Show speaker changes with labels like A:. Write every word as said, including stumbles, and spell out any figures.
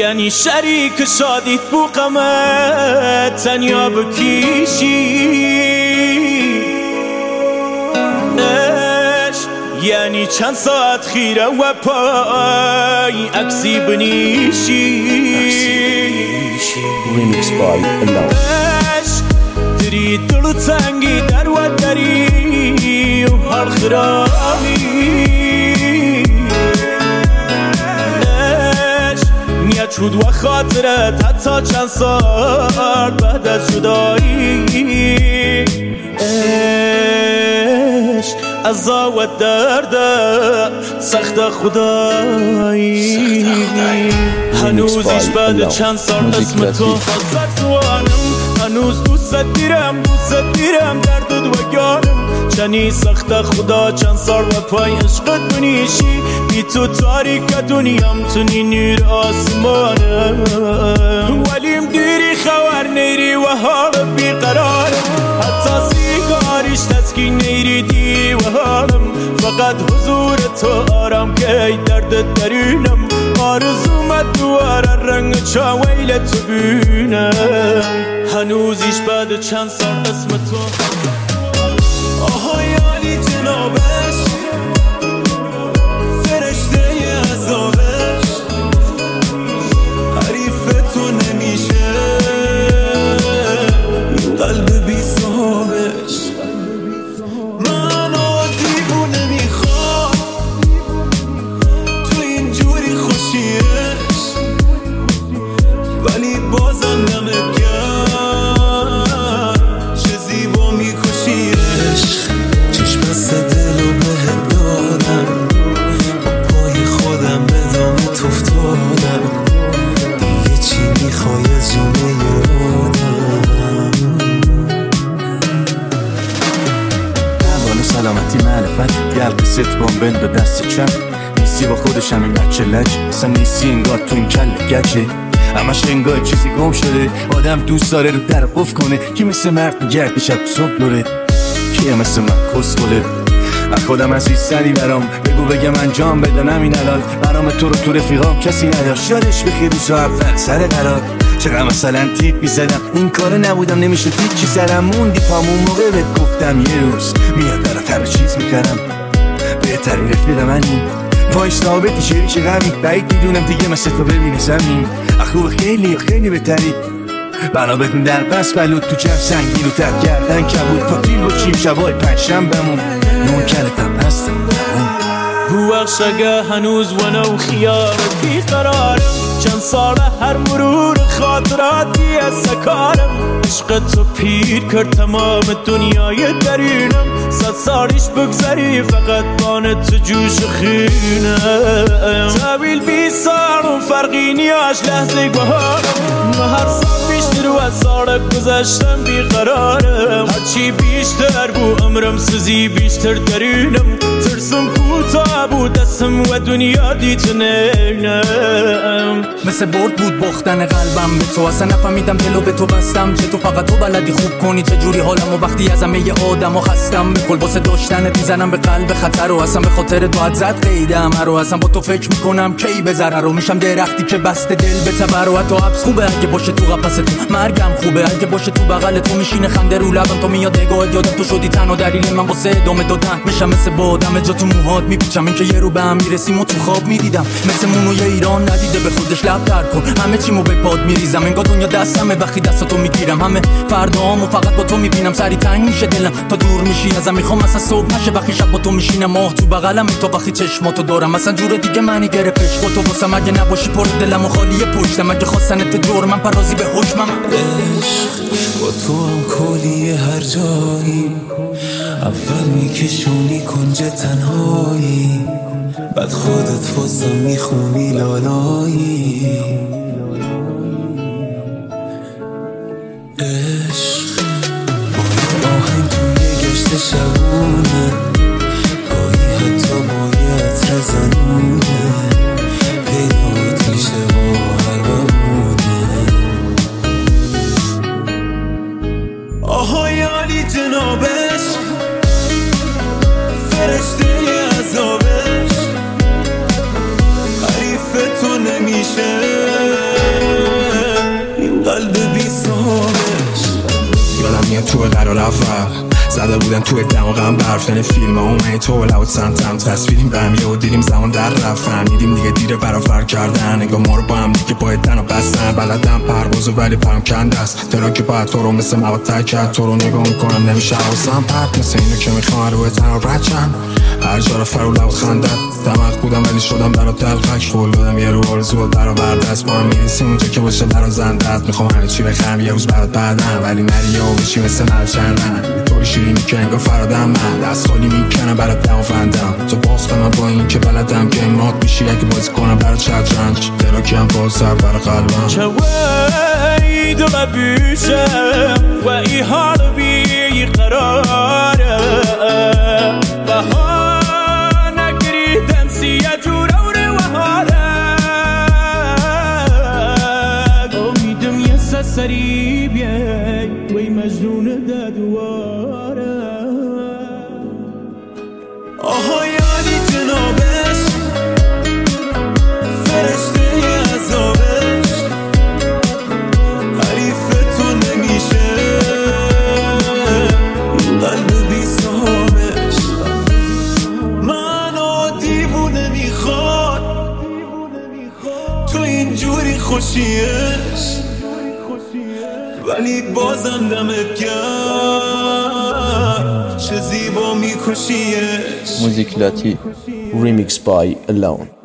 A: یعنی شریک شادیت بو غمت تنیا بکیشی، یعنی چند ساعت خیره و پای عکسی بنیشی.
B: Remix by Allah.
A: دری دل تنگی در و دری و حال خرامی، نیت شد و خاطرت حتی چند سال بعد از جدایی. عزا و درد سخت خدایی، هنوزش بعد چند سال اسم تو خواست توانم، هنوز دوست دیرم دوست دیرم دردت و گارم. چنی سخت خدا چند سال و پای عشقت بنیشی، بی تو تاریک دنیام تونی نور آسمانم، ولیم دیری خبر نیری و حال بیقرارم، حتی سیگاریش تسکین نیری دی و حالم، فقط حضور تو آرام که درد درونم، آرزومت دواره رنگ چاویل تو بینم، هنوزیش بعد چند سال اسم تو. آهای عالی جنابش، فرشته عذابش، حریف تو نمیشه قلب بی صاحبش. من دیوونه میخوام تو اینجوری خوشیش، ولی بازم نمت کرد چه زیبا میکشیش. چشم بسته دلو بهت دادم، با پای خودم به دامت افتادم، دیگه چی میخوای از جمعه آدم؟
B: اول سلامتی معرفت گل قصت بامبن به دست چپ، نیستی با خودشم این بچه لج، اصلا نیستی انگار تو این کل گچه، همش انگار چیزی گم شده، آدم دوست داره رو در قف کنه، کی مثل مرد میگرد شب صبح دوره، کیه مثل من کس گله. از خودم از سری برام بگو بگم انجام بدنم این الان، برام تو رو تو رفیقام کسی نداشت، یادش بخیر روز اول سر قرار، چقدر مثلا تیپ میزدم این کار نبودم نمیشد هیچی سرم موندی پامون موقع بهت گفتم یه روز میاد برات همه چیز میکردم، بهترین رفیق منی، وای ثابتی شری چه غمی، بعید میدونم دیگه مثل تو ببینه زمین، اخوه خیلی خیلی بهتری، بنا بکن در بس بلود تو جف سنگین و تب کردن کبود، پاتیل و چیم شبای پنجشنبه بمون نون کلتم هستم
A: هو اخشگه هنوز ونو خیار بیقرارم، چند ساله هر مرور خاطراتی از سکارم، عشق تو پیر کرد تمام دنیای درونم، صد سالیش بگذری فقط بان تو جوش خینم، طویل بی سال و فرقی نیاش لحظه بهارم، و هر سال بیشتر و از سال گذشتم بیقرارم، هرچی بیشتر بو عمرم سزی بیشتر درونم، ترسم کوتا بود دستم و دنیا دیت نینم،
C: مثل برد بود باختن قلبم به تو، اصلا نفهمیدم دلو به تو بستم، چه تو فقط تو بلدی خوب کنی چه جوری حالم، و وقتی از همه آدم و خستم به کل واسه داشتنت میزنم به قلب خطر، و اصلا به خاطر تو زد قیدم رو، اصلا با تو فکر میکنم کی به ضرر رو، میشم درختی که بسته دل به تبر، و حتی حبس خوبه اگه باشه تو قفس تو، مرگم خوبه اگه باشه تو بغل تو، میشینه خنده رو لبم تو میاد نگاهت، یادم تو شدی تنها دلیل من واسه ادامه دادن، میشم مثل بادم جا تو موهات میپیچم، این که یه رو به هم میرسیم و تو خواب میدیدم، مثل مونوی ایران ندیده به خودش لب در کن، همه چیمو به پاد میریزم، انگار دنیا دستمه وقتی دستاتو میگیرم، همه فردامو فقط با تو میبینم، سری تنگ میشه دلم تا دور میشی ازم، میخوام اصلا صبح نشه وقتی شب با تو میشینم، ماه تو بغلم تا وقتی چشماتو دارم، اصلا جور دیگه منی گرفتش با تو واسم، اگه نباشی پر دلم و خالی پشتم، اگه خواستنت دور من پرازی به حکمم،
D: عشق با تو هم کلی هر جایی، اول میکشونی کنج تنهایی، بعد خودت واسم میخونی لالایی، عشق با یه آهنگ توی گشت شبونه، گاهی حتی با یه عطر زنونه، پیدات میشه با هر بمونه. آهای عالی جنابش، فرشته عذابش، حریف تو نمیشه
E: تو قرار اول زده بودن توی دماغم برف. یعنی فیلم ها اومه تو لوت سمتم تصویریم به هم یه و دیدیم زمان در رفت. فهمیدیم دیگه دیره برافر کردن انگاه ما رو با هم دیگه باید تن و بستن. بلدم پروازو ولی پرم کنده است تراکی باید تو رو مثل مواد تک کرد. تو رو نگاه میکنم نمیشه حواسم پرد مثل اینو که میخوام روی تن رو رچن. هر جا رو فرو لب خندد دماغ بودم ولی شدم برا دلقک. فول دادم یه رو آرزو در آورده است. ما هم میرسیم اونجا که باشه در زنده است. میخوام همه چی بخرم یه روز برات بعدم ولی نری و بشی مثل ملچندن. طوری شیرینی که انگاه فرادم من دست خالی میکنم برات دم و فندم. تو باختم با این که بلدم گیم مات میشی اگه بازی کنم برات شطرنج. تراکی هم باز سر برا قلبم
A: شوی دو ببوشم و ای حال بی قراره بها نگریدن سیه جوره و حاله امیدم یه سسری بیای وی مجنون دادواره.
D: آها یعنی جنابش فرشته عذابش حریف تو نمیشه قلب بی صحابش. منو دیوونه میخواد تو اینجوری خوشیش ولی بازم دمت کرد چه زیبا میکشیش.
F: موزیک لاتی Remix by Alone.